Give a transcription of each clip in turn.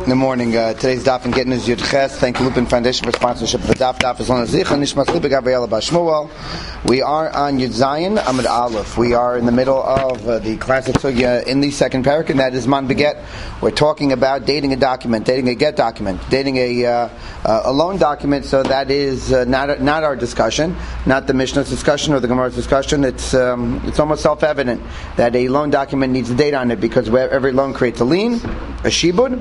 In the morning, today's daf and getting is Yud Ches. Thank you, Lupin Foundation, for sponsorship of the daf. Daf is on Zicha Nishmas Lipa Gabriela Bashmuel. We are on Yud Zayin Amud Aleph. We are in the middle of the classic sugya in the second parak, and that is Man Beget. We're talking about dating a document, dating a get document, dating a loan document. So that is not our discussion, not the Mishnah's discussion or the Gemara's discussion. It's almost self-evident that a loan document needs a date on it because every loan creates a lien, a shibud.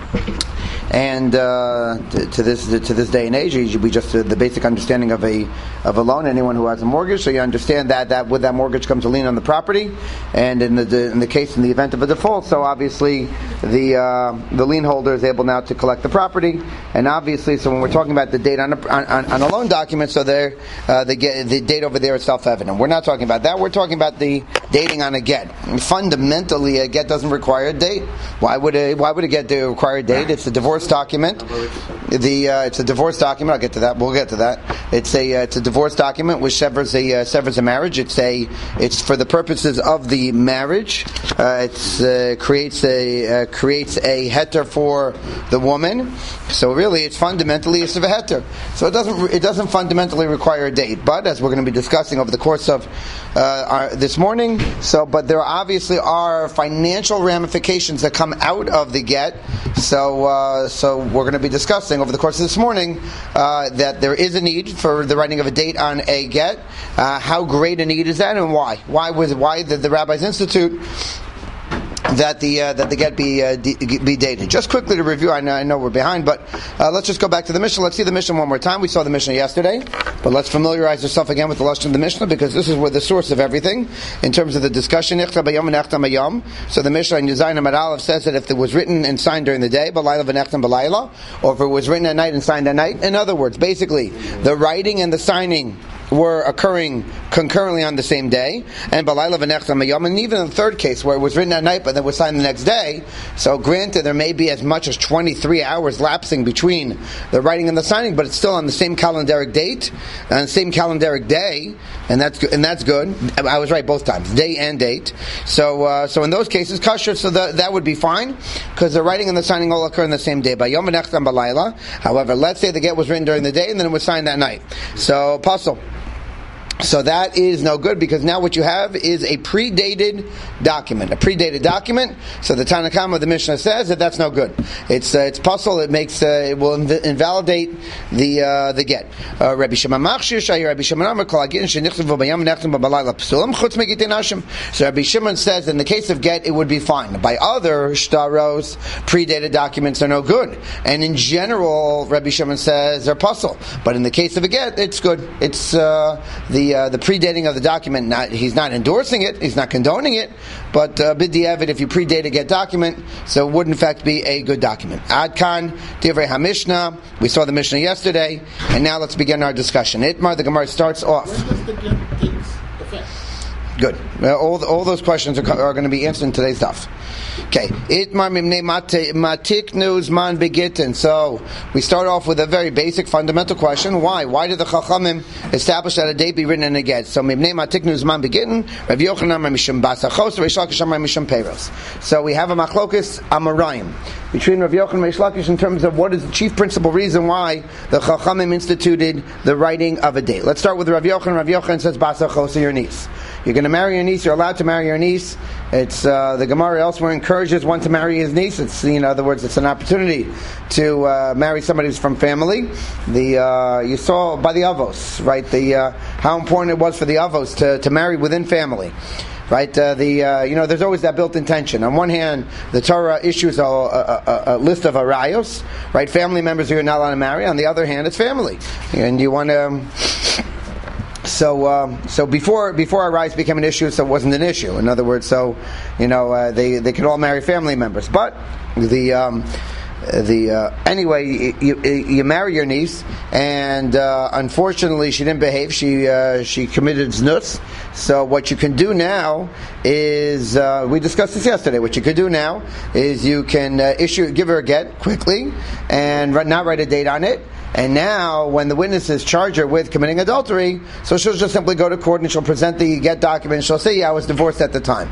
And to this day and age, it should be just the basic understanding of a loan. Anyone who has a mortgage, so you understand that with that mortgage comes a lien on the property, and in the event of a default, so obviously the lien holder is able now to collect the property, and obviously, so when we're talking about the date on a loan document, so the date over there is self-evident. We're not talking about that. We're talking about the dating on a get. Fundamentally, a get doesn't require a date. Why would a get require a date? It's a divorce document. It's a divorce document. I'll get to that. We'll get to that. It's a divorce document which severs a marriage. It's for the purposes of the marriage. It creates a heter for the woman. So really, it's fundamentally a heter. So it doesn't fundamentally require a date. But as we're going to be discussing over the course of this morning, but there obviously are financial ramifications that come out of the get. So we're going to be discussing over the course of this morning that there is a need for the writing of a date on a get. How great a need is that, and why? Why did the rabbis institute that the get be dated? Just quickly to review, I know we're behind, but let's just go back to the Mishnah. Let's see the Mishnah one more time. We saw the Mishnah yesterday, but let's familiarize ourselves again with the lashon of the Mishnah, because this is where the source of everything in terms of the discussion. So the Mishnah in Yuzayin Amud Aleph says that if it was written and signed during the day, or if it was written at night and signed at night, in other words, basically the writing and the signing were occurring concurrently on the same day, and even in the third case where it was written at night but then was signed the next day, so granted there may be as much as 23 hours lapsing between the writing and the signing, but it's still on the same calendaric date and same calendaric day, and that's good. I was right both times, day and date. So in those cases, kosher, so that would be fine, because the writing and the signing all occur on the same day. However, let's say the get was written during the day and then it was signed that night. So puzzle. So that is no good, because now what you have is a predated document. So the Tanna Kama of the Mishnah says that that's no good. It's puzzle. It will invalidate the get. Rabbi Shimon Machshir Shayir Rabbi Shimon Amar Kol Agin Shenichtavu Bayam Nechtam Balayla Psulim Chutz Megitin Hashim. So Rabbi Shimon says in the case of get it would be fine. By other shtaros, predated documents are no good. And in general, Rabbi Shimon says they're puzzle. But in the case of a get, it's good. It's the predating of the document, he's not endorsing it, he's not condoning it, but b'diavad, if you predate a get document, so it would in fact be a good document. Ad kan, divrei HaMishnah, we saw the Mishnah yesterday, and now let's begin our discussion. Itmar, the Gemara starts off. When does the get take effect? Good. All those questions are going to be answered in today's daf. Okay. Itmar mimnei matiknu zman begitin. So we start off with a very basic, fundamental question. Why? Why did the Chachamim establish that a date be written in a get? So mimnei matiknu zman begitin. Rav Yochanan mishum basachos, Reish Lakish mishum peiros. So we have a machlokus amarayim between Rav Yochanan and Reish Lakish in terms of what is the chief principal reason why the Chachamim instituted the writing of a date. Let's start with Rav Yochanan. Rav Yochanan says basachos, your niece. You're going to marry your niece. You're allowed to marry your niece. It's the Gemara elsewhere encourages one to marry his niece. It's, in other words, it's an opportunity to marry somebody who's from family. You saw by the avos, right? How important it was for the avos to marry within family. Right, there's always that built-in tension. On one hand, the Torah issues a list of arayos, right? Family members who you're not allowed to marry. On the other hand, it's family, and you want to. So before our rights became an issue, so it wasn't an issue. In other words, they could all marry family members, but anyway, you marry your niece, and unfortunately she didn't behave. She committed znus. So what you can do now is we discussed this yesterday. What you could do now is you can give her a get quickly and not write a date on it. And now, when the witnesses charge her with committing adultery, so she'll just simply go to court and she'll present the get document. She'll say, "Yeah, I was divorced at the time,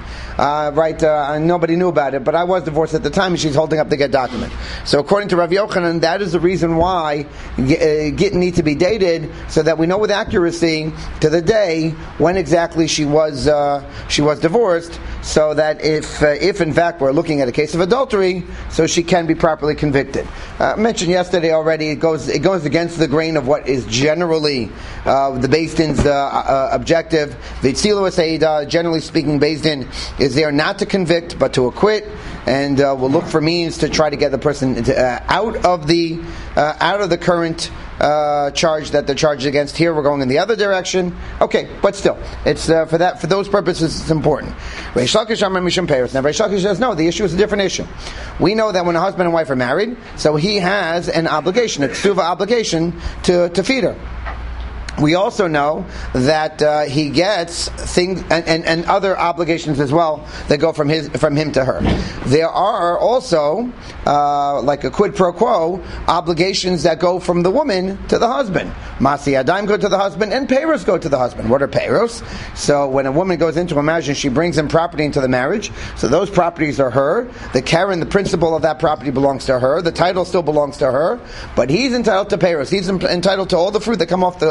nobody knew about it, but I was divorced at the time." And she's holding up the get document. So, according to Rav Yochanan, that is the reason why get need to be dated, so that we know with accuracy to the day when exactly she was divorced, so that if in fact we're looking at a case of adultery, so she can be properly convicted. I mentioned yesterday already, it goes against the grain of what is generally the Beis Din's objective. V'tzilu Seida, generally speaking, Beis Din is there not to convict but to acquit, and will look for means to try to get the person out of the current charge that they're charged against. Here we're going in the other direction. Okay, but still, it's for those purposes it's important. Reish Lakish Amar Mishum Peres. Now Reish Lakish says no, the issue is a different issue. We know that when a husband and wife are married, so he has an obligation, a ksuva obligation to feed her. We also know that he gets things and other obligations as well that go from him to her. There are also like a quid pro quo obligations that go from the woman to the husband. Masi Adaim go to the husband and peiros go to the husband. What are peiros? So when a woman goes into a marriage and she brings in property into the marriage, so those properties are her. The Karen, the principal of that property, belongs to her. The title still belongs to her, but he's entitled to peiros. He's entitled to all the fruit that come off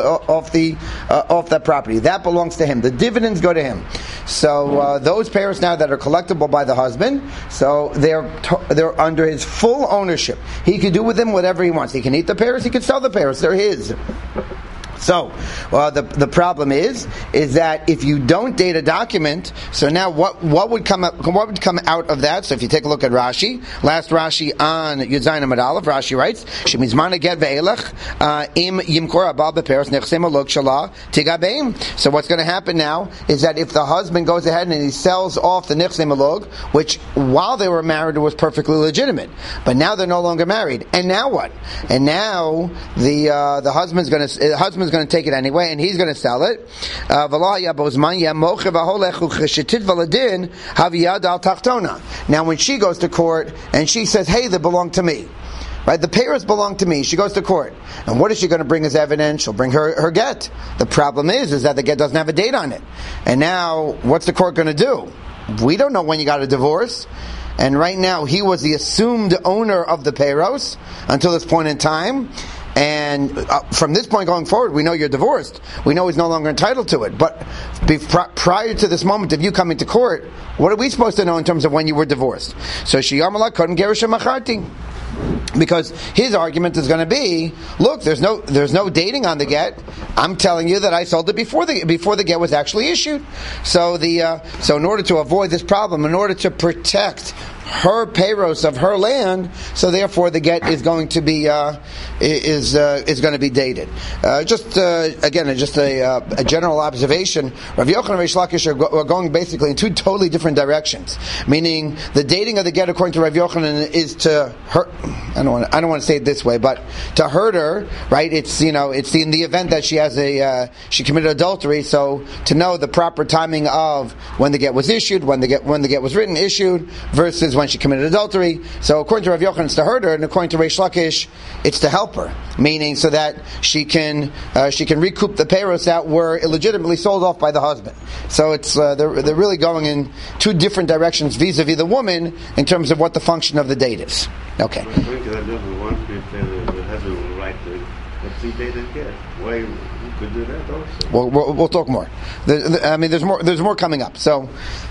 that property. That belongs to him. The dividends go to him. So those peiros now that are collectible by the husband, so they're under his full ownership. He can do with them whatever he wants. He can eat the peiros. He can sell the peiros. They're his. So, the problem is that if you don't date a document, so now what would come out of that? So if you take a look at Rashi, last Rashi on Yud Zayin Amud Aleph, Rashi writes, "Shemizman get ve'elach im yimkor abal beperos nechsem alok shalah tigabeim." So what's going to happen now is that if the husband goes ahead and he sells off the nechsem alok, which while they were married was perfectly legitimate, but now they're no longer married, and now what? And now the husband's going to take it anyway, and he's going to sell it. Now when she goes to court and she says, "Hey, they belong to me," right? The peiros belong to me. She goes to court, and what is she going to bring as evidence? She'll bring her get. The problem is that the get doesn't have a date on it, and now what's the court going to do? We don't know when you got a divorce. And right now, he was the assumed owner of the peiros until this point in time. And from this point going forward, we know you're divorced. We know he's no longer entitled to it. But prior to this moment of you coming to court, what are we supposed to know in terms of when you were divorced? So Shiyamala couldn't gerish macharti. Because his argument is going to be, look, there's no dating on the get. I'm telling you that I sold it before the get was actually issued. So in order to avoid this problem, in order to protect her peiros of her land, so therefore the get is going to be going to be dated. Just a general observation. Rav Yochanan and Reish Lakish are going basically in two totally different directions. Meaning the dating of the get, according to Rav Yochanan, is to hurt. I don't want to say it this way, but to hurt her, right? It's in the event that she committed adultery. So to know the proper timing of when the get was issued, when the get was written, issued, versus when she committed adultery. So according to Rav Yochanan, it's to hurt her, and according to Reish Lakish, it's to help her, meaning so that she can recoup the peiros that were illegitimately sold off by the husband. So it's they're really going in two different directions vis-a-vis the woman in terms of what the function of the date is. Okay. According to that, one the husband will write the pre-dated get. Why? Could do that also. We'll talk more. There's more coming up. So,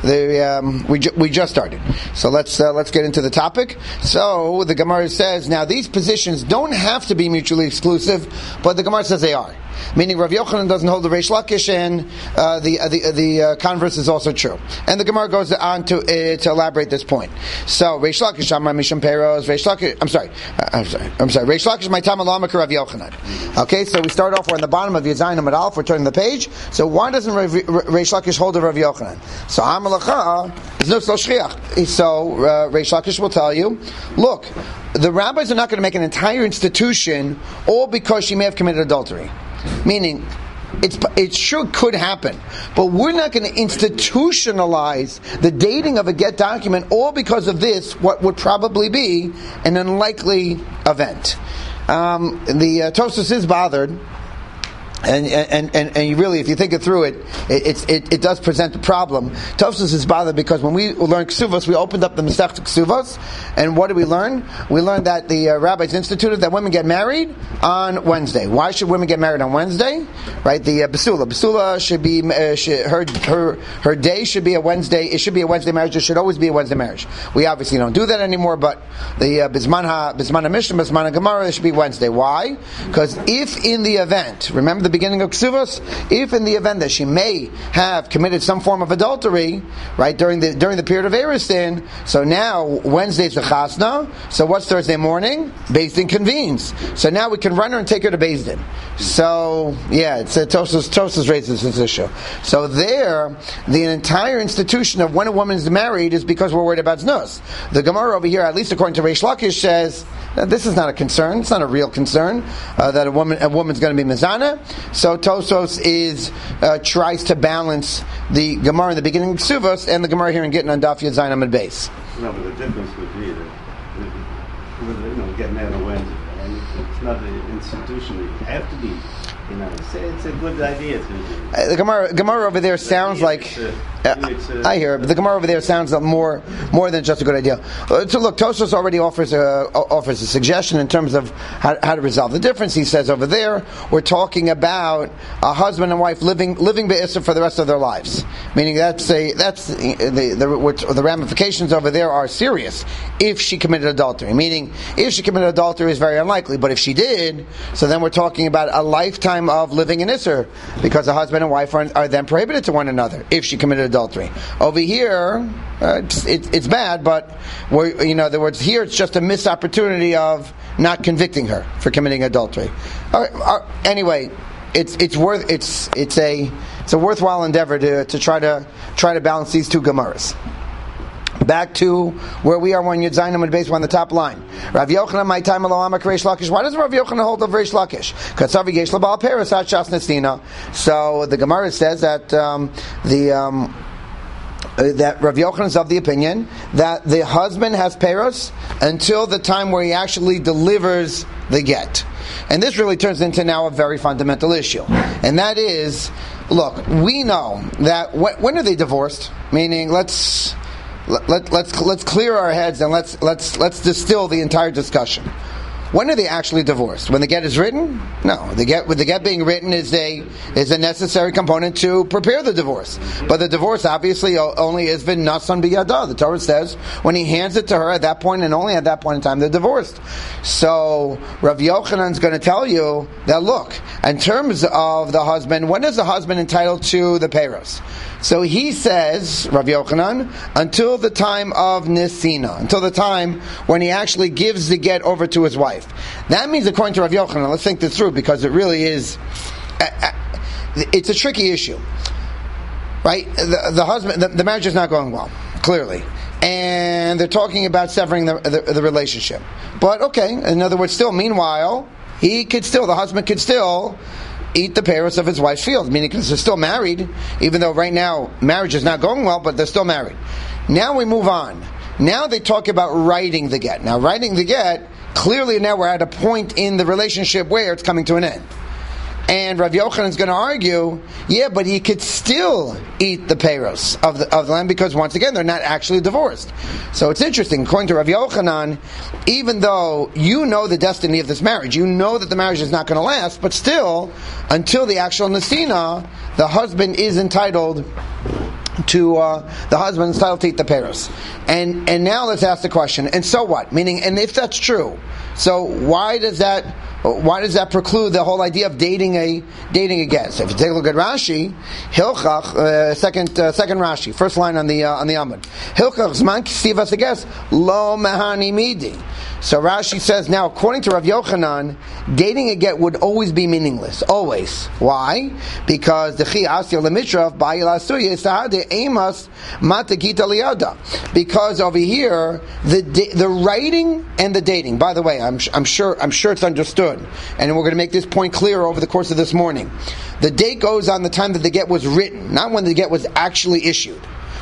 we just started. So let's get into the topic. So the Gemara says now these positions don't have to be mutually exclusive, but the Gemara says they are. Meaning Rav Yochanan doesn't hold the Reish Lakish, and the converse is also true. And the Gemara goes on to elaborate this point. So Reish Lakish Amar Mishum Peiros. Reish Lakish. I'm sorry. Reish Lakish my Tam Alamaka Rav Yochanan. Okay, so we start off. We're on the bottom of Yud Zayin Amud Aleph. We're turning the page. So why doesn't Reish Lakish hold the Rav Yochanan? So Amalacha is no so shchiach. So Reish Lakish will tell you, look, the rabbis are not going to make an entire institution all because she may have committed adultery. Meaning, it sure could happen, but we're not going to institutionalize the dating of a get document all because of this, what would probably be an unlikely event. The Tosfos is bothered. And you really, if you think it through, it does present a problem. Tosfos is bothered because when we learned Ksuvos, we opened up the Masechta Ksuvos, and what did we learn? We learned that the rabbis instituted that women get married on Wednesday. Why should women get married on Wednesday? Right? The Basula should be her day should be a Wednesday. It should be a Wednesday marriage. It should always be a Wednesday marriage. We obviously don't do that anymore, but the Bisman HaMishnah, Bisman HaGemara, it should be Wednesday. Why? Because if in the event, remember the beginning of Ksuvos, if in the event that she may have committed some form of adultery, right, during the period of Erev Din, so now Wednesday's the Chasna, so what's Thursday morning? Beis Din convenes. So now we can run her and take her to Beis Din. So, yeah, it's Tosfos raises this issue. So there, the entire institution of when a woman is married is because we're worried about Znus. The Gemara over here, at least according to Reish Lakish, says this is not a concern. It's not a real concern that a woman's going to be mezana. So Tosfos tries to balance the Gemara in the beginning of Ksuvos and the Gemara here in Gittin on Daf Yud Zayin Amud Beis. No, but the difference would be that getting married on Wednesday, and it's not an institution that you have to be. It's a good idea to. The Gemara over there sounds like. I hear it, but the Gemara over there sounds more than just a good idea. So look, Tosfos already offers a suggestion in terms of how to resolve the difference. He says over there we're talking about a husband and wife living be'isr for the rest of their lives, meaning the ramifications over there are serious. If she committed adultery, meaning if she committed adultery is very unlikely, but if she did, so then we're talking about a lifetime of living in isr, because a husband and wife are then prohibited to one another if she committed adultery. Over here, it's bad, but in other words, here it's just a missed opportunity of not convicting her for committing adultery. Anyway, it's a worthwhile endeavor to try to balance these two Gemaras. Back to where we are when Yud Zayin Amud Beis, we're on the top line. Rav Yochanan, my time Lo Amak Reish Lakish. Why does Rav Yochanan hold of Reish Lakish? Katsavi Yesh Labal Peres At Shas Nestina. So the Gemara says that that Rav Yochanan is of the opinion that the husband has peros until the time where he actually delivers the get. And this really turns into now a very fundamental issue. And that is, look, we know that when are they divorced? Meaning, let's clear our heads and let's distill the entire discussion. When are they actually divorced? When the get is written? No. The get being written is a necessary component to prepare the divorce. But the divorce obviously only is v'nasan biyada. The Torah says when he hands it to her at that point and only at that point in time they're divorced. So Rav Yochanan's going to tell you that look, in terms of the husband, when is the husband entitled to the peros? So he says, Rav Yochanan, until the time of Nisina, until the time when he actually gives the get over to his wife. That means, according to Rav Yochanan, let's think this through because it really is, it's a tricky issue. Right? The husband, the marriage is not going well, clearly. And they're talking about severing the relationship. But okay, in other words, still, meanwhile, the husband could still eat the peros of his wife's field, meaning because they're still married, even though right now marriage is not going well, but they're still married. Now we move on. Now they talk about writing the get. Now writing the get, clearly now we're at a point in the relationship where it's coming to an end. And Rav Yochanan is going to argue, yeah, but he could still eat the peros of the land because once again they're not actually divorced. So it's interesting. According to Rav Yochanan, even though you know the destiny of this marriage, you know that the marriage is not going to last, but still, until the actual Nesina, the husband is entitled to eat the peros. And now let's ask the question. And so what? Meaning, and if that's true, so why does that preclude the whole idea of dating a get? So if you take a look at Rashi, Hilchach, second Rashi, first line on the Amud. Hilchach zman kisivas ages lo mehani midi. So Rashi says, now according to Rav Yochanan, dating a get would always be meaningless. Always. Why? Because the chi asya lemitrav ba'il asuya sahade emas matagita liyada. Because over here, the writing and the dating. By the way, I'm sure it's understood, and we're going to make this point clear over the course of this morning. The date goes on the time that the get was written, not when the get was actually issued.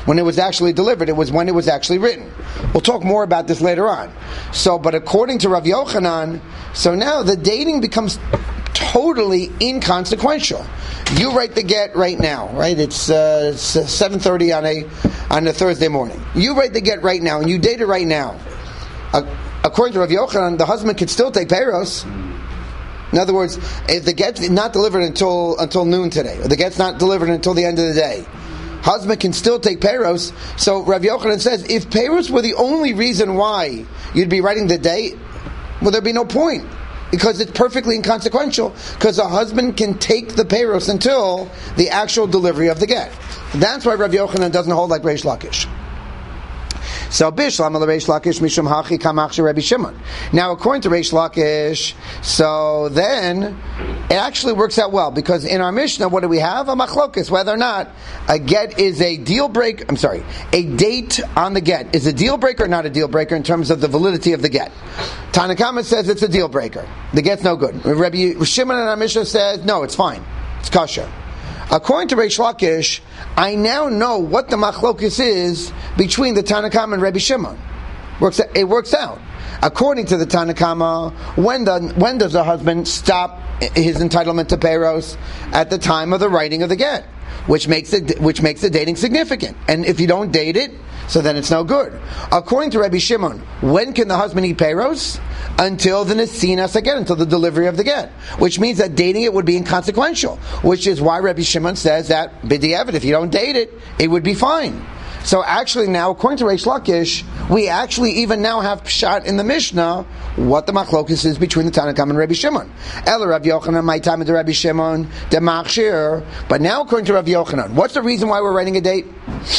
when it was actually delivered. It was when it was actually written. We'll talk more about this later on. So, but according to Rav Yochanan, so now the dating becomes totally inconsequential. You write the get right now, right? It's 7:30 on a Thursday morning. You write the get right now, and you date it right now. According to Rav Yochanan, the husband can still take peiros. In other words, if the get's not delivered until noon today, or the get's not delivered until the end of the day, husband can still take peiros. So Rav Yochanan says, if peiros were the only reason why you'd be writing the date, well, there'd be no point, because it's perfectly inconsequential, because a husband can take the peiros until the actual delivery of the get. That's why Rav Yochanan doesn't hold like Reish Lakish. So Bishlam al Reish Lakish mishum hachi kamach Rabbi Shimon. Now, according to Reish Lakish, so then it actually works out well, because in our Mishnah, what do we have? A machlokus, whether or not a get is a deal breaker. A date on the get is a deal breaker or not a deal breaker in terms of the validity of the get. Tanakama says it's a deal breaker. The get's no good. Rabbi Shimon in our Mishnah says no, it's fine, it's kosher. According to Reish Lakish, I now know what the machlokus is between the Tanakama and Rabbi Shimon. It works out. According to the Tanakama, when does the husband stop his entitlement to peiros? At the time of the writing of the get, which makes the dating significant. And if you don't date it, so then it's no good. According to Rabbi Shimon, when can the husband eat peiros? Until the nesinas again, until the delivery of the get, which means that dating it would be inconsequential. Which is why Rabbi Shimon says that b'di'evet, if you don't date it, it would be fine. So actually now, according to Reish Lakish, we actually even now have pshat in the Mishnah what the machlokes is between the Tanakam and Rabbi Shimon. El Rav Yochanan, my time of the Rabbi Shimon, the machshir. But now, according to Rav Yochanan, what's the reason why we're writing a date?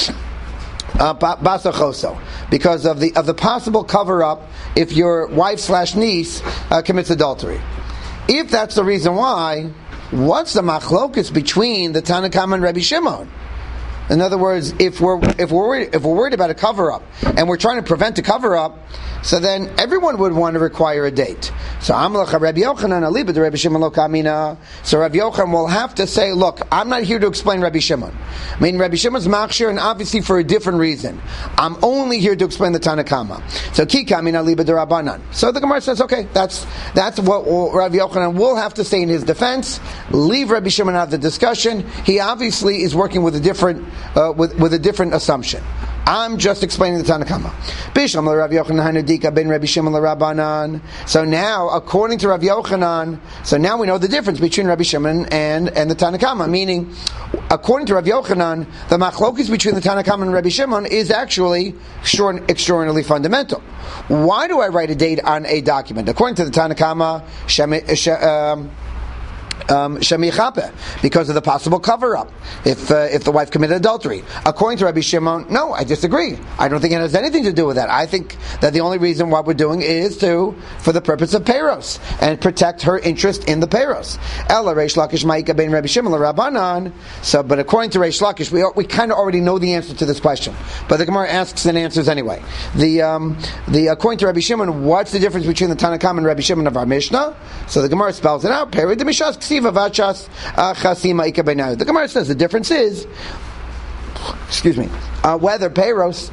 Basachoso, because of the possible cover up if your wife/niece commits adultery. If that's the reason why, what's the machlokus between the Tanakam and Rabbi Shimon? In other words, if we're worried about a cover up and we're trying to prevent a cover up, so then everyone would want to require a date. So Amlach Rabbi Yochanan Alibad Rabbi Shimon Lo Kamina. So Rabbi Yochanan will have to say, look, I'm not here to explain Rabbi Shimon. I mean, Rabbi Shimon's machshir, and obviously for a different reason. I'm only here to explain the Tanakama. So Ki Kamina Alibad Rabbanan. So the Gemara says, okay, that's what Rabbi Yochanan will have to say in his defense. Leave Rabbi Shimon out of the discussion. He obviously is working with a different with a different assumption. I'm just explaining the Tanakama. Bishlam Rav Yochanan Hanudika ben Rabbi Shimon Rabbanan. So now, according to Rav Yochanan, so now we know the difference between Rabbi Shimon and the Tanakama. Meaning, according to Rav Yochanan, the machlokes between the Tanakama and Rabbi Shimon is actually extraordinarily fundamental. Why do I write a date on a document? According to the Tanakama, because of the possible cover-up if the wife committed adultery. According to Rabbi Shimon, no, I disagree. I don't think it has anything to do with that. I think that the only reason what we're doing is for the purpose of peiros and protect her interest in the peiros. Ella Reish Lakish Ma'ika ben Rabbi Shimon Rabbanan. So, but according to Reish Lakish, we kind of already know the answer to this question, but the Gemara asks and answers anyway. According to Rabbi Shimon, what's the difference between the Tanakam and Rabbi Shimon of our Mishnah? So the Gemara spells it out. The Gemara says the difference is, whether peiros,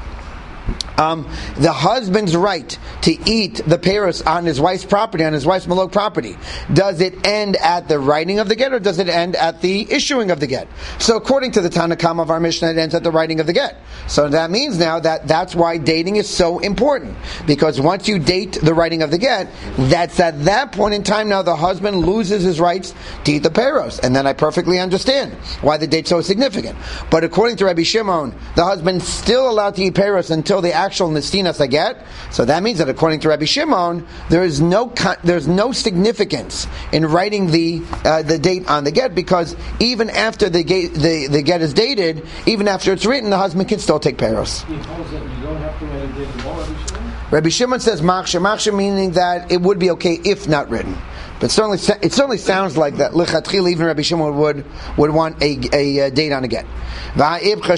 the husband's right to eat the peiros on his wife's property, on his wife's malok property, does it end at the writing of the get, or does it end at the issuing of the get? So according to the Tanakam of our Mishnah, it ends at the writing of the get. So that means now that's why dating is so important, because once you date the writing of the get, that's at that point in time now the husband loses his rights to eat the peiros, and then I perfectly understand why the date's so significant. But according to Rabbi Shimon, the husband's still allowed to eat peiros until the actual nestinas a get. So that means that according to Rabbi Shimon, there's no significance in writing the date on the get, because even after the get is dated, even after it's written, the husband can still take peiros. You don't have to write a date tomorrow, Rabbi Shimon? Rabbi Shimon says machshir, meaning that it would be okay if not written. But it certainly sounds like that. Lichatchil, even Rabbi Shimon would want a date on a get. So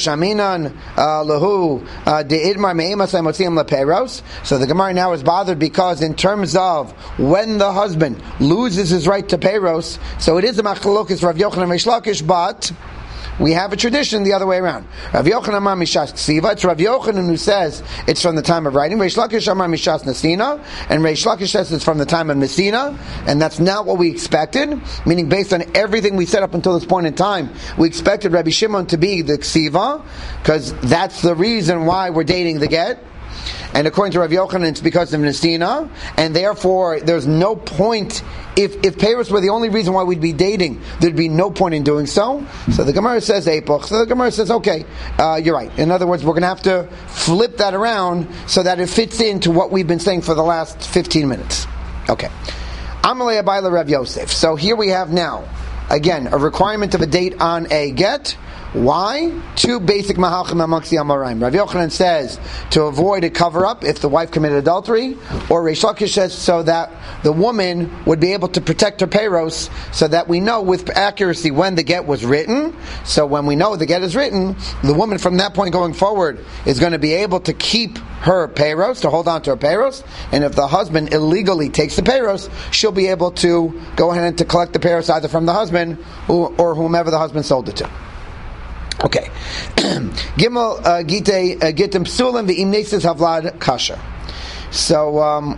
the Gemara now is bothered because in terms of when the husband loses his right to peiros, so it is a machlokas Rav Yochanan Reish Lakish, we have a tradition the other way around. Rav Yochanan Amar Mishas Ksiva. It's Rav Yochanan who says it's from the time of writing. Reish Lakish Amar Mishas Nesina, and Reish Lakish says it's from the time of Nesina, and that's not what we expected. Meaning, based on everything we said up until this point in time, we expected Rabbi Shimon to be the Ksiva, because that's the reason why we're dating the get. And according to Rav Yochanan, it's because of Nesina, and therefore there's no point. If Peiros were the only reason why we'd be dating, there'd be no point in doing so. So the Gemara says Epoch. So the Gemara says, okay, you're right. In other words, we're going to have to flip that around so that it fits into what we've been saying for the last 15 minutes. Okay. Amalei Abayla Rav Yosef. So here we have now, again, a requirement of a date on a get. Why? Two basic mahalchim amongst the Amoraim. Rav Yochanan says to avoid a cover-up if the wife committed adultery, or Reish Lakish says so that the woman would be able to protect her peiros, so that we know with accuracy when the get was written. So when we know the get is written, the woman from that point going forward is going to be able to keep her peiros, to hold on to her peiros, and if the husband illegally takes the peiros, she'll be able to go ahead and to collect the peiros either from the husband or whomever the husband sold it to. Okay. Gimel gitem psulim v'im nesis havlad kasher. So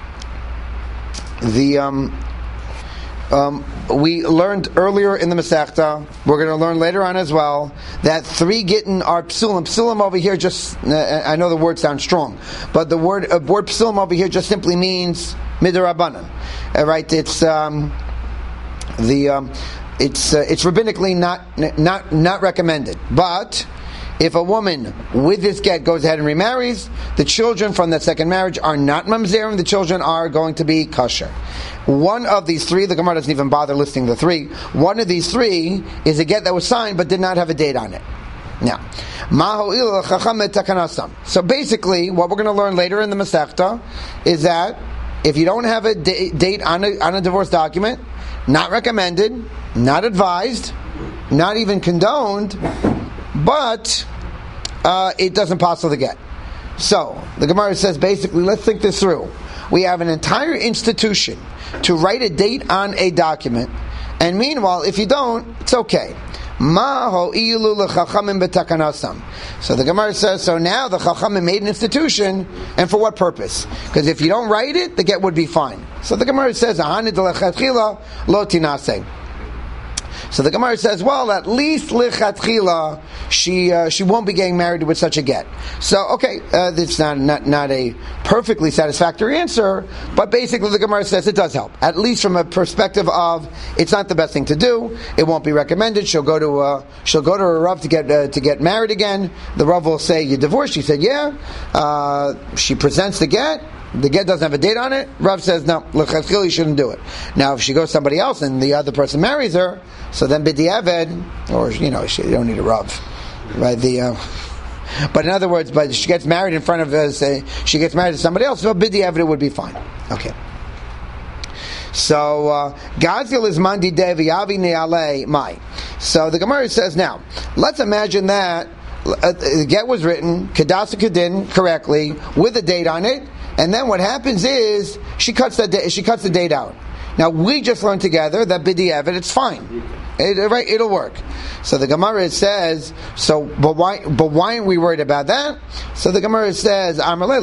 we learned earlier in the Masechta, we're going to learn later on as well, that 3 gittin are psulim. Psulim over here just, I know the word sounds strong, but the word psulim over here just simply means midarabanan. Right? It's rabbinically not recommended. But if a woman with this get goes ahead and remarries, the children from that second marriage are not mamzerim. The children are going to be kosher. One of these 3, the Gemara doesn't even bother listing the 3. One of these 3 is a get that was signed but did not have a date on it. Now, so basically, what we're going to learn later in the Masechta is that if you don't have a date on a divorce document, not recommended, not advised, not even condoned, but it doesn't passel the get. So, the Gemara says basically, let's think this through. We have an entire institution to write a date on a document, and meanwhile, if you don't, it's okay. So the Gemara says, so now the Chachamim made an institution, and for what purpose? Because if you don't write it, the get would be fine. So the Gemara says, lo tinase. So the Gemara says, well, at least lichatchila, she won't be getting married with such a get. So, okay, it's not a perfectly satisfactory answer, but basically the Gemara says it does help. At least from a perspective of, it's not the best thing to do, it won't be recommended, she'll go to her Rav to get married again. The Rav will say, you divorced? She said, yeah. She presents the get doesn't have a date on it. Rav says, no, l'chadchil, you shouldn't do it. Now, if she goes to somebody else and the other person marries her, so then b'diavad, or, you don't need a Rav. Right? But in other words, but she gets married in front of, she gets married to somebody else, so b'diavad it would be fine. Okay. So, Gazil is mandi devi avi ne'alei mai. So the Gemara says, now, let's imagine that the get was written, Kedasa Kedin, correctly, with a date on it, and then what happens is she cuts the date out. Now we just learned together that b'diavad it's fine, right? It'll work. So the Gemara says, but why aren't we worried about that? So the Gemara says,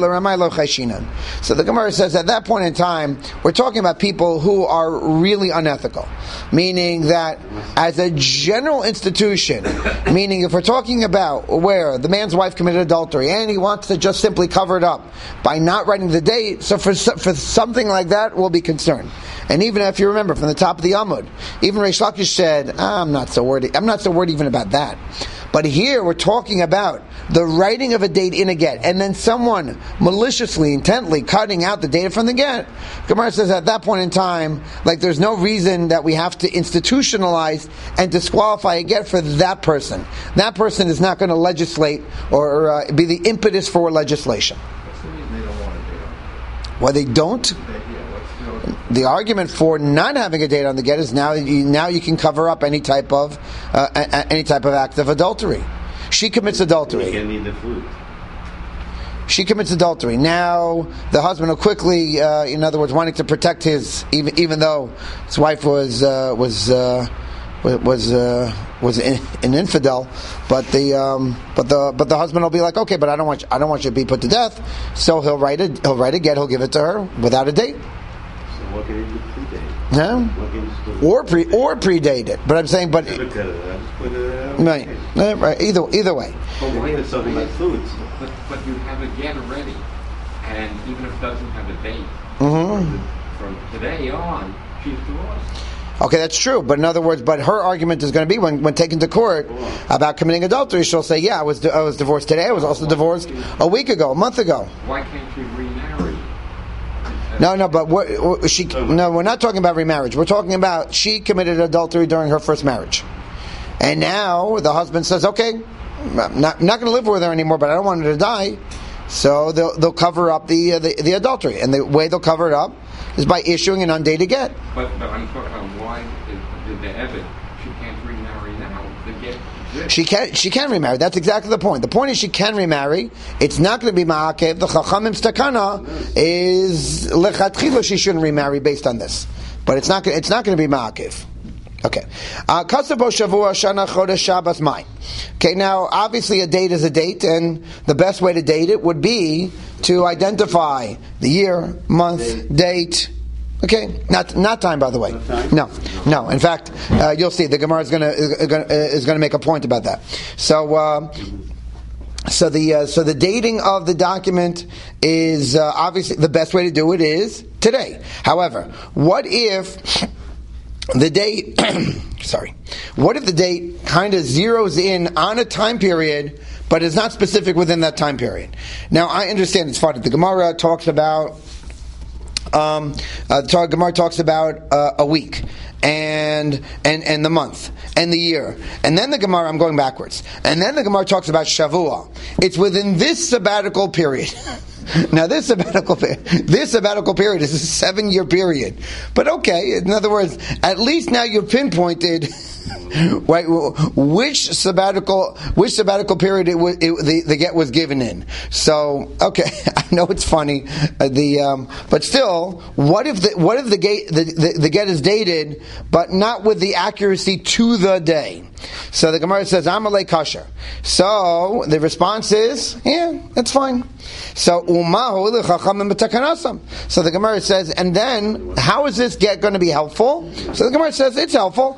so the Gemara says at that point in time we're talking about people who are really unethical, meaning that as a general institution, meaning if we're talking about where the man's wife committed adultery and he wants to just simply cover it up by not writing the date, so for something like that we'll be concerned. And even if you remember from the top of the Amud, even Reish Lakish said, I'm not so worried even about that. But here we're talking about the writing of a date in a get, and then someone maliciously, intently cutting out the data from the get. Gemara says at that point in time, like there's no reason that we have to institutionalize and disqualify a get for that person. That person is not going to legislate or be the impetus for legislation. What's the reason they don't want a date on it? Why they don't? The argument for not having a date on the get is now you can cover up any type of act of adultery. She commits adultery. You can eat the food. She commits adultery. Now the husband will quickly, in other words, wanting to protect his, even though his wife was was an infidel, but the husband will be like, okay, but I don't want you to be put to death, so he'll write a get, he'll give it to her without a date. So what can he do predate? Yeah, or predate it. But I'm saying, but right. Either way. But why It's talking about foods. But you have a get already, and even if it doesn't have a date, from today on, she's divorced. Okay, that's true. But in other words, but her argument is going to be when taken to court about committing adultery, she'll say, "Yeah, I was divorced today. I was also divorced a week ago, a month ago." Why can't you remarry? No, but we're not talking about remarriage. We're talking about she committed adultery during her first marriage, and now the husband says, "Okay, I'm not going to live with her anymore, but I don't want her to die." So they'll cover up the adultery, and the way they'll cover it up is by issuing an undated get. But I'm talking about why did the Evid, she can't remarry now. The get exists. She can remarry. That's exactly the point. The point is she can remarry. It's not going to be ma'akev. The chachamim stakana is lechatchila she shouldn't remarry based on this, but it's not going to be ma'akev. Okay. Kasabo shavua shana chodesh Shabbos mai. Okay, now obviously a date is a date, and the best way to date it would be to identify the year, month, date. Okay, not time, by the way. No. In fact, you'll see the Gemara is going to make a point about that. So the dating of the document is obviously the best way to do it is today. However, what if the date? What if the date kind of zeroes in on a time period, but is not specific within that time period? Now, I understand it's funny. The Gemara talks about a week and the month and the year, and then the Gemara. I'm going backwards, and then the Gemara talks about Shavua. It's within this sabbatical period. Now, this sabbatical period is a 7-year period. But okay, in other words, at least now you've pinpointed right which sabbatical period the get was given in. So okay, I know it's funny, but still, what if the get is dated, but not with the accuracy to the day? So the Gemara says, Amalei kasher. So the response is, yeah, that's fine. So the Gemara says, and then how is this get going to be helpful? So the Gemara says it's helpful.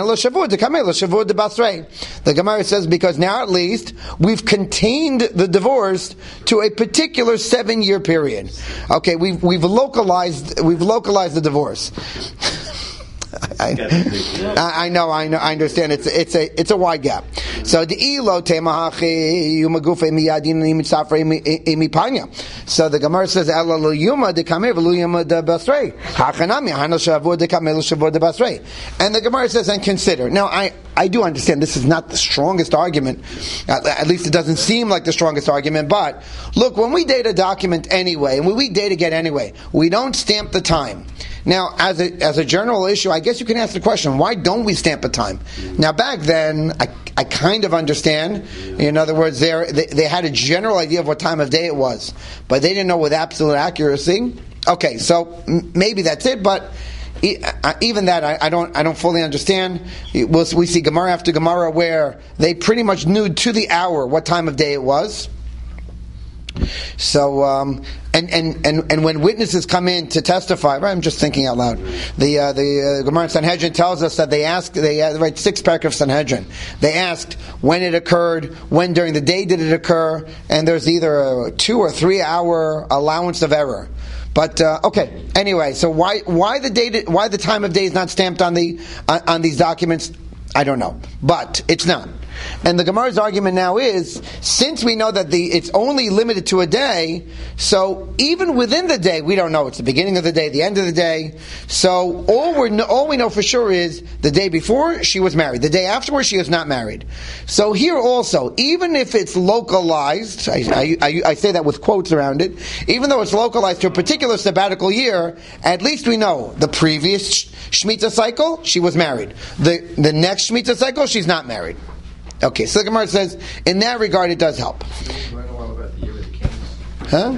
The Gemara says because now at least we've contained the divorce to a particular 7-year period. Okay, we've localized the divorce. I know. I understand. It's a wide gap. So the So the Gemara says and the Gemara says and consider. Now I do understand this is not the strongest argument. At least it doesn't seem like the strongest argument. But look, when we date a document anyway, and when we date a get anyway, we don't stamp the time. Now, as a general issue, I guess you can ask the question, why don't we stamp a time? Now, back then, I kind of understand. In other words, they had a general idea of what time of day it was, but they didn't know with absolute accuracy. Okay, so maybe that's it, but even that, I don't fully understand. We see Gemara after Gemara where they pretty much knew to the hour what time of day it was. So and when witnesses come in to testify, right, I'm just thinking out loud. The Gemara in Sanhedrin tells us that they write 6 paragraphs of Sanhedrin. They asked when it occurred, when during the day did it occur, and there's either a 2 or 3 hour allowance of error. But okay, anyway, so why the time of day is not stamped on these documents? I don't know, but it's not. And the Gemara's argument now is, since we know that it's only limited to a day, so even within the day, we don't know it's the beginning of the day, the end of the day. So all we know for sure is the day before she was married, the day afterwards she was not married. So here also, even if it's localized, I say that with quotes around it, even though it's localized to a particular sabbatical year, at least we know the previous Shemitah cycle she was married. The next Shemitah cycle she's not married. Okay, so the Gemara says, in that regard, it does help. Huh?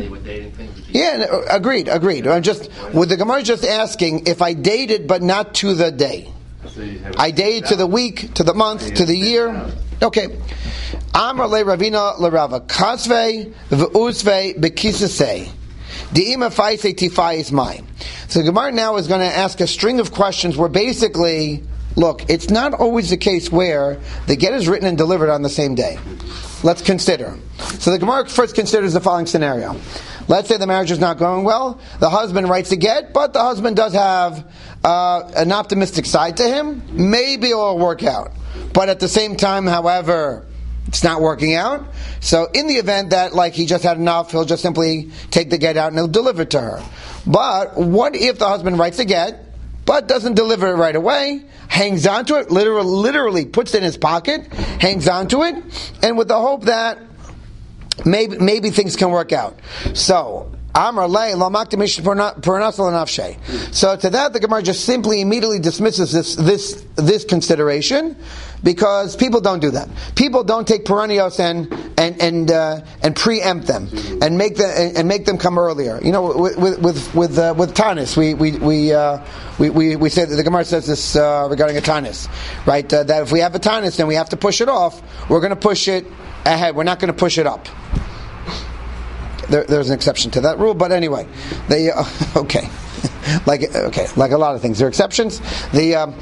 Yeah, agreed. I'm just the Gemara is just asking if I dated but not to the day. So you have I dated to the week, to the month, to the year. Okay. Amar le Ravina le Rava kasvei v'uzvei bekisasei. De'ima faisei tifai is mine. So the Gemara now is going to ask a string of questions where basically, look, it's not always the case where the get is written and delivered on the same day. Let's consider. So the Gemara first considers the following scenario. Let's say the marriage is not going well. The husband writes a get, but the husband does have an optimistic side to him. Maybe it'll work out. But at the same time, however, it's not working out. So in the event that he just had enough, he'll just simply take the get out and he'll deliver it to her. But what if the husband writes a get, but doesn't deliver it right away, hangs on to it, literally puts it in his pocket, hangs on to it, and with the hope that maybe things can work out. So, Amar lei lo makti mish pernasa l'nafshei. So to that, the Gemara just simply immediately dismisses this consideration, because people don't do that. People don't take perennials and preempt them and make them come earlier. You know, with tanis, we say that the Gemara says this regarding a tanis, right? That if we have a tanis, then we have to push it off. We're going to push it ahead. We're not going to push it up. There's an exception to that rule, but anyway, okay. Like a lot of things, there are exceptions. So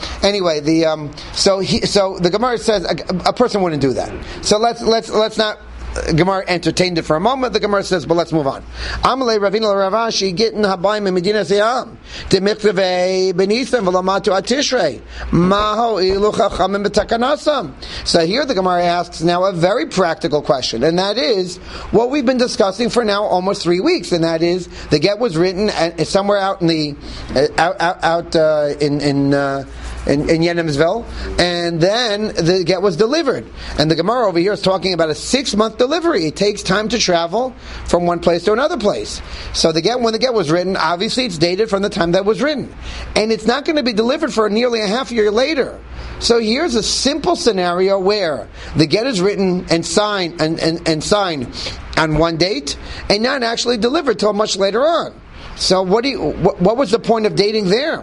the Gemara says a person wouldn't do that. So let's not. Gemara entertained it for a moment. The Gemara says, but let's move on. Amalei Ravina Ravashi getting habayim in Medina Siyam demiktvei benisam v'lamatu atishrei maho ilu chachamim b'takanasam. So here the Gemara asks now a very practical question, and that is what we've been discussing for now almost 3 weeks, and that is the get was written somewhere out in the in Yenemsville, and then the get was delivered. And the Gemara over here is talking about a 6-month delivery. It takes time to travel from one place to another place. So when the get was written, obviously it's dated from the time that was written. And it's not going to be delivered for nearly a half year later. So here's a simple scenario where the get is written and signed and signed on one date and not actually delivered till much later on. So what was the point of dating there?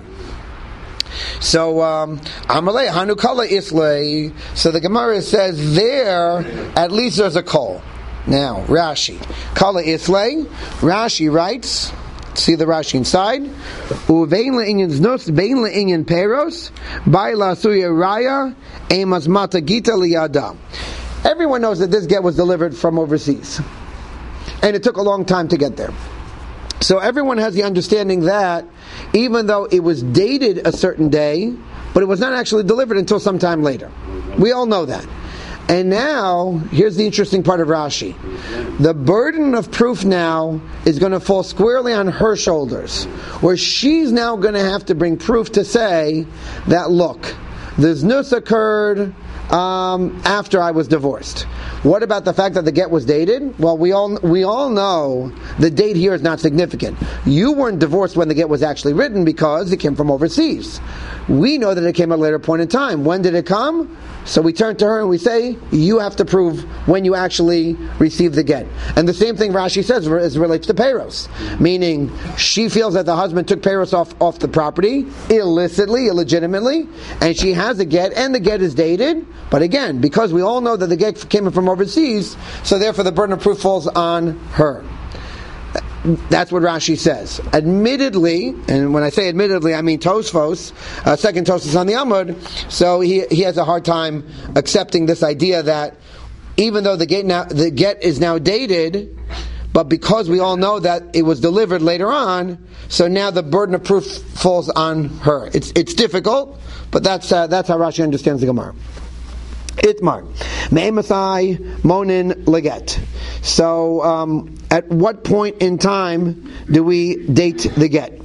So Amalei Hanukala Islay. So the Gemara says there at least there's a call. Now Rashi Kala Islay. Rashi writes. See the Rashi inside. Uvein le'inyan znos, vein le'inyan peros, by la suya raya, emas mata gita liyada. Everyone knows that this get was delivered from overseas, and it took a long time to get there. So everyone has the understanding that even though it was dated a certain day, but it was not actually delivered until some time later. We all know that. And now, here's the interesting part of Rashi. The burden of proof now is going to fall squarely on her shoulders, where she's now going to have to bring proof to say that, look, the znus occurred after I was divorced. What about the fact that the get was dated? Well, we all know the date here is not significant. You weren't divorced when the get was actually written because it came from overseas. We know that it came at a later point in time. When did it come? So we turn to her and we say, you have to prove when you actually received the get. And the same thing Rashi says as relates to Peiros. Meaning, she feels that the husband took Peiros off the property, illicitly, illegitimately, and she has a get, and the get is dated. But again, because we all know that the get came from overseas, so therefore the burden of proof falls on her. That's what Rashi says. Admittedly, and when I say admittedly, I mean Tosfos, second Tosfos on the Amud, so he has a hard time accepting this idea that even though the get is now dated, but because we all know that it was delivered later on, so now the burden of proof falls on her. It's difficult, but that's how Rashi understands the Gemara. Itmar, Me'emasai Monin Leget. So, at what point in time do we date the get?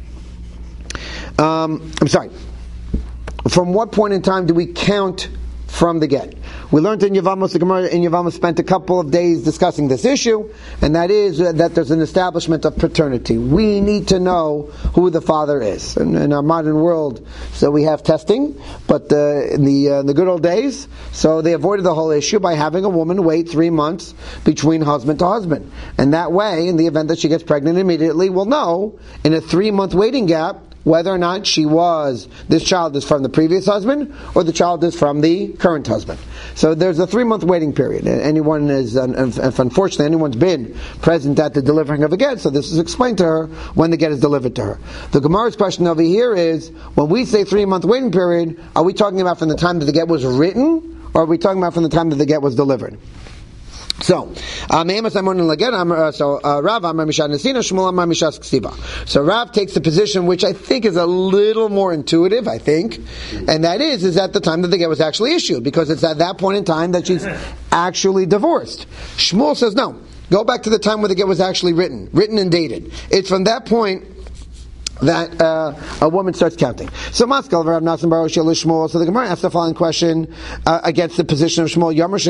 I'm sorry. From what point in time do we count from the get? We learned in Yevamos, the Gemara in Yevamos spent a couple of days discussing this issue, and that is that there's an establishment of paternity. We need to know who the father is. In our modern world, so we have testing, but in the good old days, so they avoided the whole issue by having a woman wait 3 months between husband to husband. And that way, in the event that she gets pregnant immediately, we'll know in a 3-month waiting gap whether or not this child is from the previous husband or the child is from the current husband. So there's a 3-month waiting period. If unfortunately anyone's been present at the delivering of a get, so this is explained to her when the get is delivered to her. The Gemara's question over here is, when we say 3-month waiting period, are we talking about from the time that the get was written, or are we talking about from the time that the get was delivered? So, Rav Amar Mishas Nesina, Shmuel Amar Mishas Ksiva. So Rav takes the position which I think is a little more intuitive, and that is at the time that the get was actually issued, because it's at that point in time that she's actually divorced. Shmuel says no. Go back to the time when the get was actually written and dated. It's from that point that a woman starts counting. So Maskal Rav Nasan Bar Oshel Shmuel. So the Gemara asks the following question against the position of Shmuel.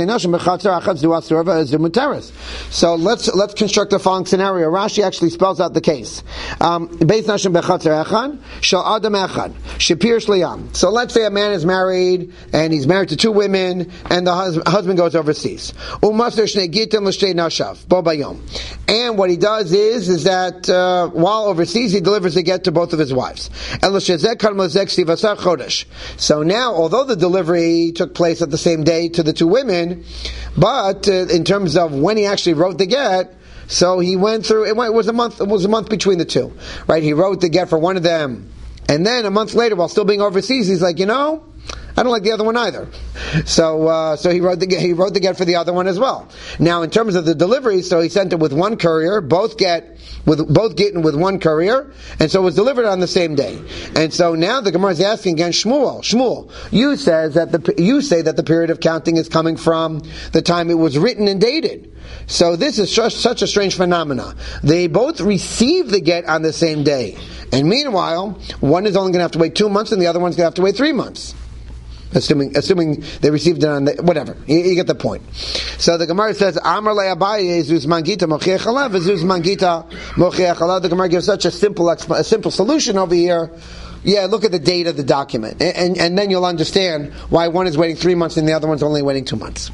So let's construct the following scenario. Rashi actually spells out the case. So let's say a man is married and he's married to 2 women and the husband goes overseas. And what he does is that while overseas he delivers the get to both of his wives. So now, although the delivery took place at the same day to the 2 women, but in terms of when he actually wrote the get, so he went through. It was a month. It was a month between the 2, right? He wrote the get for one of them, and then a month later, while still being overseas, he's like, I don't like the other one either. So he wrote the get for the other one as well. Now, in terms of the delivery, so he sent it with one courier, both getting with one courier, and so it was delivered on the same day. And so now the Gemara is asking again, Shmuel, you say that the period of counting is coming from the time it was written and dated. So this is such a strange phenomena. They both received the get on the same day, and meanwhile, one is only going to have to wait 2 months, and the other one's going to have to wait 3 months. Assuming they received it on whatever. You get the point. So the Gemara says, Amar le Abaye zuz mangita mochiach alav, zuz mangita mochiach alav. The Gemara gives such a simple solution over here. Yeah, look at the date of the document. And then you'll understand why one is waiting 3 months and the other one's only waiting 2 months.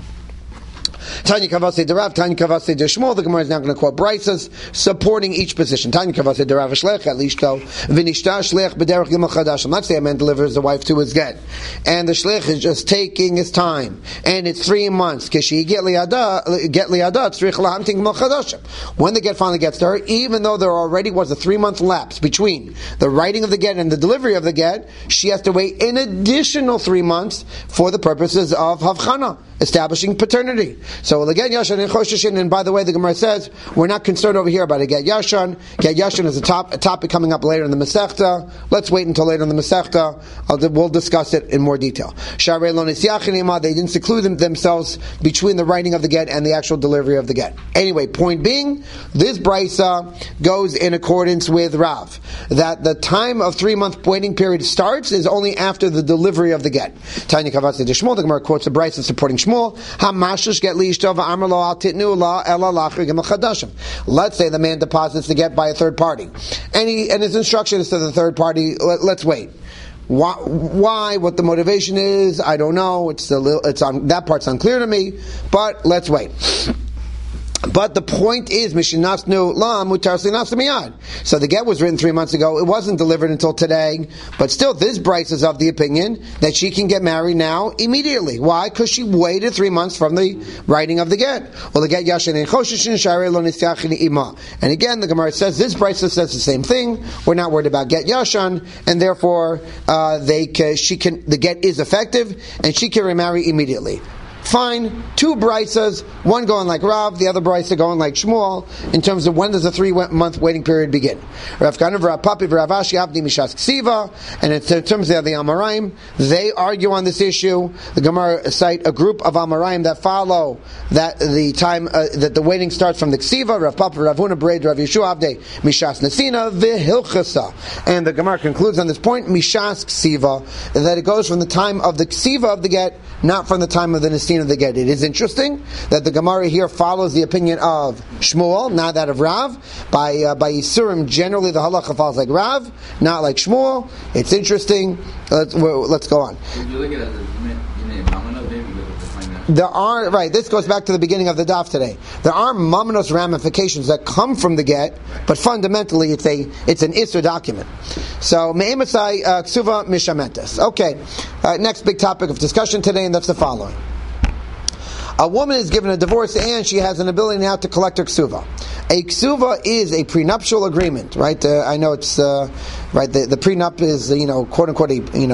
Tanya Kavase de Rav, Tanya Kavase de Shmuel. The Gemara is now going to quote Brisas supporting each position. Tanya Kavase de Rav Shlech at Lishto Vinishta Shlech B'derech Gimel Chadashim. Let's say a man delivers the wife to his get, and the Shlech is just taking his time, and it's 3 months. Kishi get liada tzrich lahamtin Gimel Chadashim. When the get finally gets to her, even though there already was a 3-month lapse between the writing of the get and the delivery of the get, she has to wait an additional 3 months for the purposes of Havchana, establishing paternity. So again, Yashan and Chosheshin, and by the way, the Gemara says we're not concerned over here about a Get Yashan. Get Yashan is a topic coming up later in the Masechta. Let's wait until later in the Masechta. We'll discuss it in more detail. Sharei lo nisyach nima, they didn't seclude themselves between the writing of the get and the actual delivery of the get. Anyway, point being, this brisa goes in accordance with Rav, that the time of 3-month waiting period starts is only after the delivery of the get. Tanya Kavase de Shmuel, the Gemara quotes the brisa supporting Shmuel. Hamashush get li. Let's say the man deposits the get by a third party, and his instruction is to the third party, let's wait. Why? What the motivation is, I don't know. It's on that part's unclear to me, but let's wait. But the point is, Mishinasnu la mutar slinas miyad. So the get was written 3 months ago. It wasn't delivered until today. But still, this Bryce is of the opinion that she can get married now immediately. Why? Because she waited 3 months from the writing of the get. Well, the get yashin and choshishin share lo nisyachin ima. And again, the Gemara says this Bryce says the same thing. We're not worried about get yashan, and therefore the get is effective, and she can remarry immediately. Fine, 2 brisas, one going like Rav, the other brisa going like Shmuel, in terms of when does the 3-month waiting period begin. Rav Kana, Rav Papi, Rav Ashi, Avdi Mishas Ksiva, and in terms of the Amoraim, they argue on this issue. The Gemara cite a group of Amoraim that follow that the time that the waiting starts from the Ksiva. Rav Papi, Rav Huna, Bered, Rav Yeshua, Avdi Mishas Nesina, V'Hilchasa. And the Gemara concludes on this point, Mishas Ksiva, that it goes from the time of the Ksiva of the get, not from the time of the Nesina of the get. It is interesting that the Gemara here follows the opinion of Shmuel, not that of Rav. By Yisurim, generally the halacha follows like Rav, not like Shmuel. It's interesting. Let's go on. There are, right, this goes back to the beginning of the daf today. There are mamnos ramifications that come from the get, but fundamentally it's an Isser document. So, me'emasai ksuva mishametes. Okay, next big topic of discussion today, and that's the following. A woman is given a divorce and she has an ability now to collect her ksuva. A ksuva is a prenuptial agreement, right? I know it's right. The prenup is quote unquote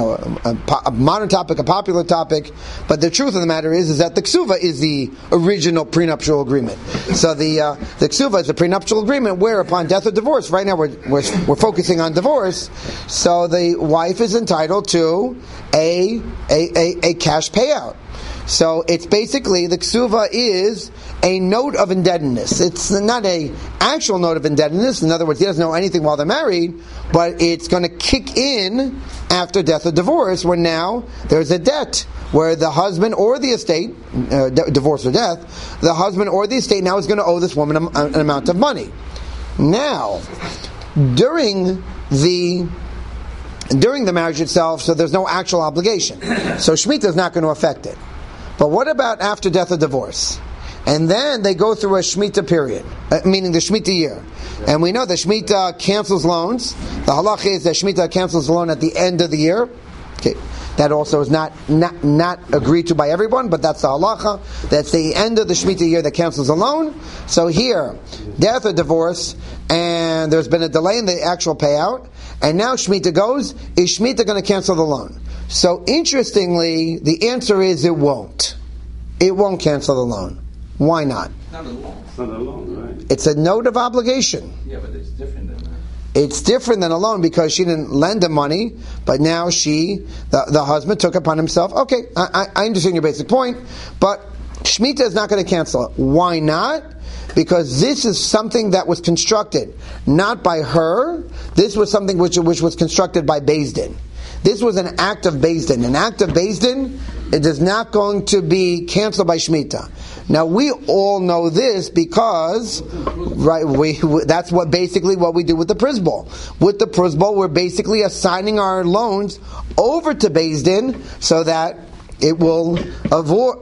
a modern topic, a popular topic, but the truth of the matter is that the ksuva is the original prenuptial agreement. So the ksuva is a prenuptial agreement where upon death or divorce. Right now we're focusing on divorce, so the wife is entitled to a cash payout. So it's basically, the ksuva is a note of indebtedness. It's not a actual note of indebtedness. In other words, he doesn't know anything while they're married, but it's going to kick in after death or divorce, where now there's a debt, where the husband or the estate, divorce or death, the husband or the estate now is going to owe this woman an amount of money. Now, during the marriage itself, so there's no actual obligation. So Shemitah is not going to affect it. But what about after death or divorce? And then they go through a Shemitah period, meaning the Shemitah year. And we know that Shemitah cancels loans. The halacha is that Shemitah cancels the loan at the end of the year. Okay, that also is not agreed to by everyone, but that's the halacha. That's the end of the Shemitah year that cancels the loan. So here, death or divorce, and there's been a delay in the actual payout, and now Shemitah goes, is Shemitah going to cancel the loan? So interestingly, the answer is it won't. It won't cancel the loan. Why not? Not a loan. It's not a loan, right? It's a note of obligation. Yeah, but it's different than that. It's different than a loan because she didn't lend the money, but now the husband took upon himself. Okay, I understand your basic point, but Shemitah is not going to cancel it. Why not? Because this is something that was constructed not by her. This was something which was constructed by Beis Din. This was an act of Beis Din. An act of Beis Din, it is not going to be canceled by Shemitah. Now we all know this because, right? That's basically what we do with the Prisbol. With the Prisbol, we're basically assigning our loans over to Beis Din so that it will avoid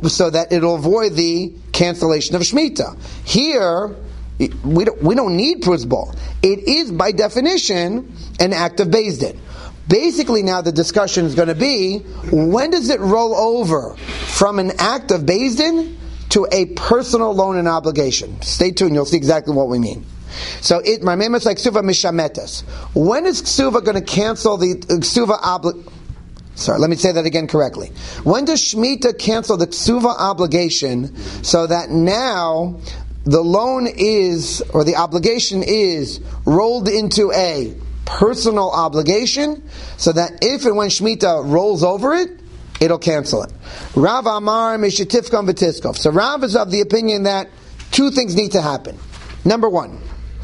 the cancellation of Shemitah. Here, we don't need Prisbol. It is by definition an act of Beis Din. Basically, now the discussion is going to be, when does it roll over from an act of Beis Din to a personal loan and obligation? Stay tuned, you'll see exactly what we mean. So my name is like ksuva mishametes. When is ksuva going to cancel the ksuva Sorry, let me say that again correctly. When does Shemitah cancel the ksuva obligation so that now the loan is, or the obligation is, rolled into a personal obligation, so that if and when Shemitah rolls over it, it'll cancel it. Rav Amar Mishitifkam V'Tiskov. So Rav is of the opinion that two things need to happen. Number one,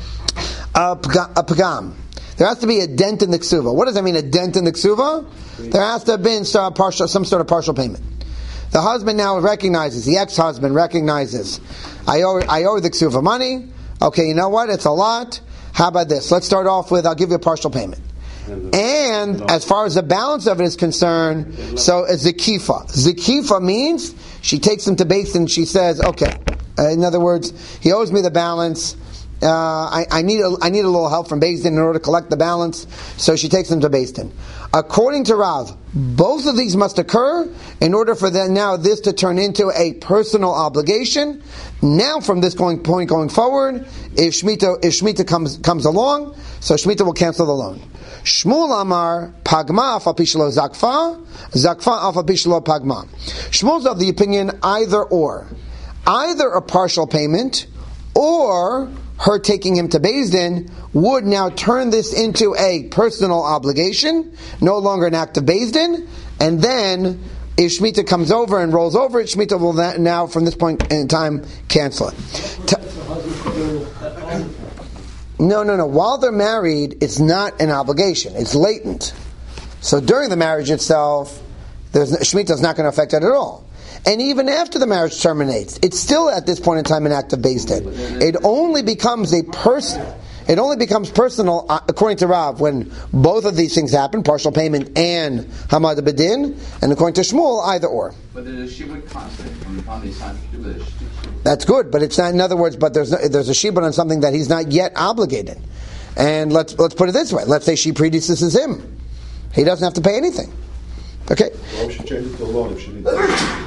a pagam. There has to be a dent in the ksuva. What does that mean, a dent in the ksuva? There has to have been some sort of partial payment. The husband now recognizes, the ex-husband recognizes, I owe the ksuva money. Okay, you know what? It's a lot. How about this? Let's start off with, I'll give you a partial payment. And as far as the balance of it is concerned, so a zikifa. Zikifa means she takes him to Beis Din and she says, okay, in other words, he owes me the balance. I need a little help from Beis Din in order to collect the balance. So she takes him to Beis Din. According to Rav, both of these must occur in order for this to turn into a personal obligation. Now, from this point going forward, if Shemitah comes along, so Shemitah will cancel the loan. Shmuel Amar Pagma Afal Pishlo Zakfa Afal Pishlo Pagma. Shmuel's of the opinion either a partial payment or her taking him to Beis Din would now turn this into a personal obligation, no longer an act of Beis Din, and then if Shemitah comes over and rolls over it, Shemitah will now, from this point in time, cancel it. No. While they're married, it's not an obligation. It's latent. So during the marriage itself, Shemitah is not going to affect it at all. And even after the marriage terminates, it's still at this point in time an act of Beis Din. It only becomes a It only becomes personal, according to Rav, when both of these things happen, partial payment and Hamad Bedin, and according to Shmuel, either or. But the shibud constant from the time they signed the shibud. That's good, but it's not. In other words, but there's a shibud on something that he's not yet obligated. And let's put it this way: let's say she predeceases him, he doesn't have to pay anything. Okay. Why would she change it to a loan if she didn't?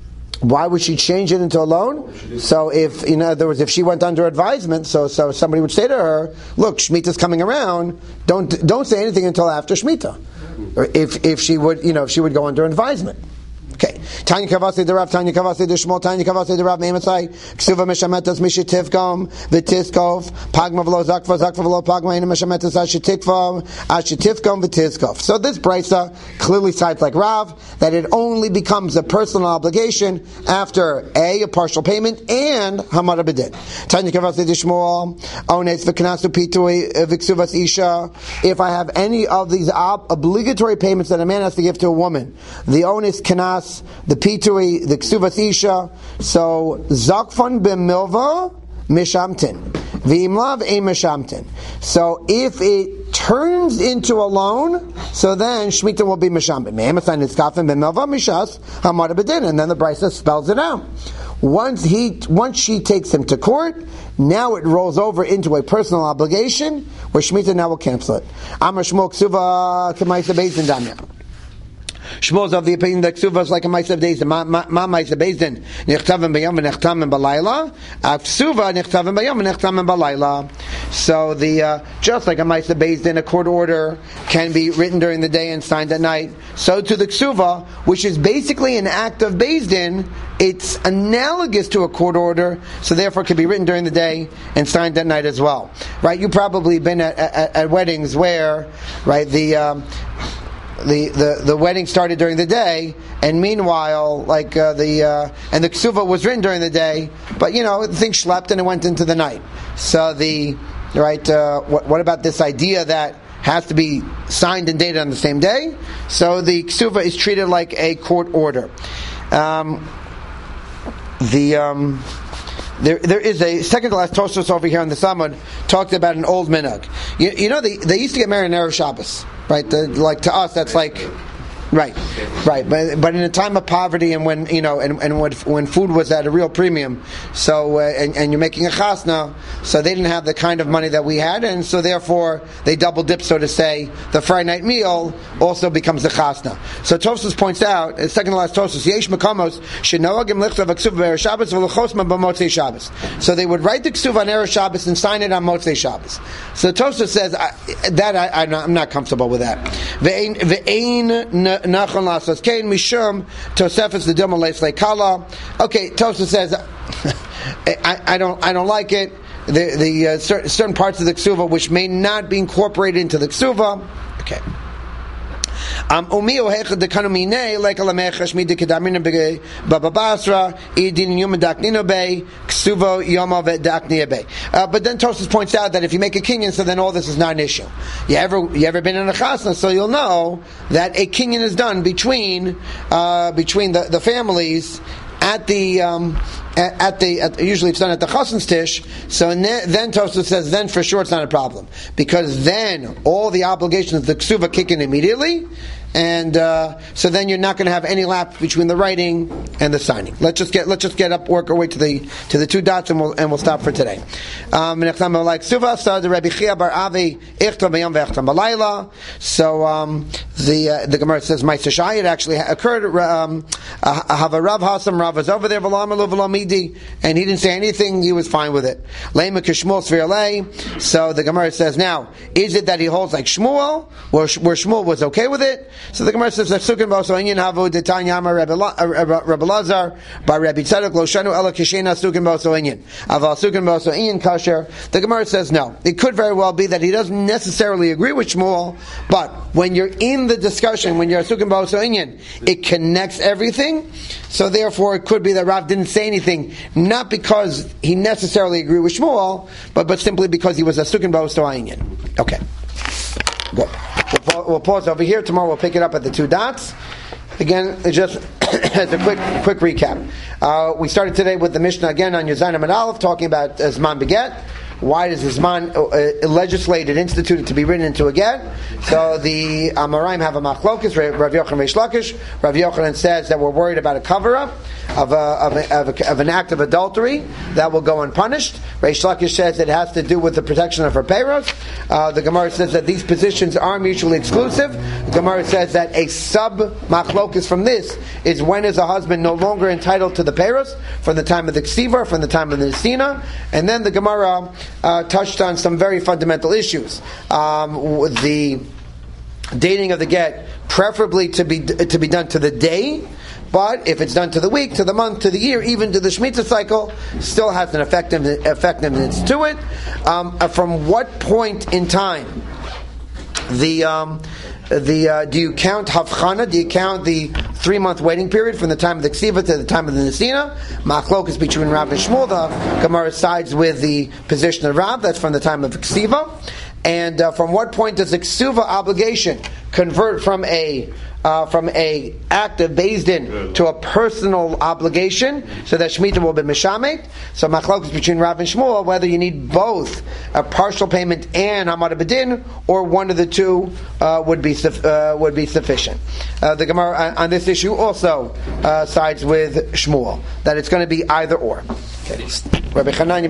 Why would she change it into a loan? So if, in other words, if she went under advisement, so somebody would say to her, "Look, Shemitah's coming around. Don't say anything until after Shemitah." Or if she would, if she would go under advisement. Okay. Tanya Kavasi the Rav, Tanya Kavasi the Shmuel, Tanya Kavasi the Rav, Meimatzai, Ksuva Meshametas Mishitivkom, Vitiskov, Pagma Velo Zakva, Zakva Velo Pagma, and Meshametas Ashitikvom, Ashitivkom, Vitiskov. So this Brisa clearly cites like Rav, that it only becomes a personal obligation after a partial payment and Hamad Bedin. Tanya Kavasi the Shmuel, Ones Vikanasu Pitui, Viksuvas Isha. If I have any of these obligatory payments that a man has to give to a woman, the Ones Kanas, the Pitui, the Ksuvas Isha, so Zakfan b'milva mishamtin, v'imlav a mishamtin. So if it turns into a loan, so then Shemitah will be mishamtin. Me'emasan nitzkafin b'milva mishas hamad bedin, and then the Brisa spells it out. Once she takes him to court, now it rolls over into a personal obligation where Shemitah now will cancel it. Amar Shmuel Ksuva k'maisa beizin damya. Shmuel's of the opinion that Ksuva is like a Ma'aseh Bezdin. Ma Ma'aseh Bezdin nichtavim b'yom v'nichtamim b'layla. Ksuva nichtavim b'yom v'nichtamim b'layla. So just like a Ma'aseh Bezdin, a court order can be written during the day and signed at night. So to the Ksuva, which is basically an act of Bezdin, it's analogous to a court order, so therefore it can be written during the day and signed at night as well. Right? You've probably been at weddings where, right, the wedding started during the day, and meanwhile, and the ksuva was written during the day, but the thing schlepped and it went into the night. So what about this idea that has to be signed and dated on the same day? So the ksuva is treated like a court order. There is a second to last Tosfos over here on the Samud talked about an old minhag. They used to get married on Erev Shabbos, right? To us, that's like. Right. But in a time of poverty and when when food was at a real premium, so and you're making a chasna, so they didn't have the kind of money that we had, and so therefore they double dip, so to say. The Friday night meal also becomes the chasna. So Tosfos points out, second to last Tosfos, yesh makamos shenoagim lichtav aksuv b'erev Shabbos v'lechosma b'motzei Shabbos. So they would write the ksuv on Erev Shabbos and sign it on Motzei Shabbos. So Tosfos says I'm not comfortable with that. Nachon lasas kain mishum tosefes the dilma leis lekala. Okay, Tosfos says I don't like it. The certain parts of the ksuva which may not be incorporated into the ksuva. Okay. But then Tosfos points out that if you make a kinyan, so then all this is not an issue. You ever been in a chasna, so you'll know that a kinyan is done between the families at the usually it's done at the chassan's tish. So then Tosfos says then for sure it's not a problem, because then all the obligations of the ksuva kick in immediately, and so then you're not going to have any lapse between the writing and the signing. Let's just get up, work our way to the two dots, and we'll stop for today. So the Gemara says Ma'aseh Shai, it actually occurred. Have a Rav Hasam, Rav was over there, and he didn't say anything. He was fine with it. So the Gemara says, now, is it that he holds like Shmuel, where Shmuel was okay with it? So the Gemara says, "Sukin b'oso inyan havu detanya amar Rabbi Lazar by Rabbi Tzadok lo shanu ela kishena sukin b'oso inyan aval sukin b'oso inyan kasher." The Gemara says no. It could very well be that he doesn't necessarily agree with Shmuel, but when you're in the discussion, when you're sukin b'oso inyan, it connects everything. So therefore, it could be that Rav didn't say anything, not because he necessarily agreed with Shmuel, but simply because he was a sukin b'oso inyan. Okay. Good. We'll pause over here. Tomorrow we'll pick it up at the two dots. Again, just as a quick recap. We started today with the Mishnah again on Yud Zayin Amud Aleph, talking about Zman Beget. Why does this man legislated, instituted to be written into a get? So the Amoraim have a machlokus. Rav Yochanan Reish Lakish. Rav Yochanan says that we're worried about a cover-up of an act of adultery that will go unpunished. Reish Lakish says it has to do with the protection of her peiros. The Gemara says that these positions are mutually exclusive. The Gemara says that a sub-machlokus from this is when is a husband no longer entitled to the peiros, from the time of the ksiva, from the time of the nesina. And then the Gemara touched on some very fundamental issues. The dating of the get, preferably to be done to the day, but if it's done to the week, to the month, to the year, even to the Shemitah cycle, still has an effectiveness to it. From what point in time do you count Havchana? Do you count the 3-month waiting period from the time of the Ksiva to the time of the Nesina? Machlokas between Rav and Shmuel. The Gemara sides with the position of Rav. That's from the time of the Ksiva. And from what point does the Ksuva obligation convert from a act of Beis Din to a personal obligation, so that Shemitah will be Meshamet? So Machlokas between Rav and Shmuel, whether you need both a partial payment and Hamad B'Din, or one of the two would be sufficient. The Gemara on this issue also sides with Shmuel, that it's going to be either or. Okay. Rabbi Chananya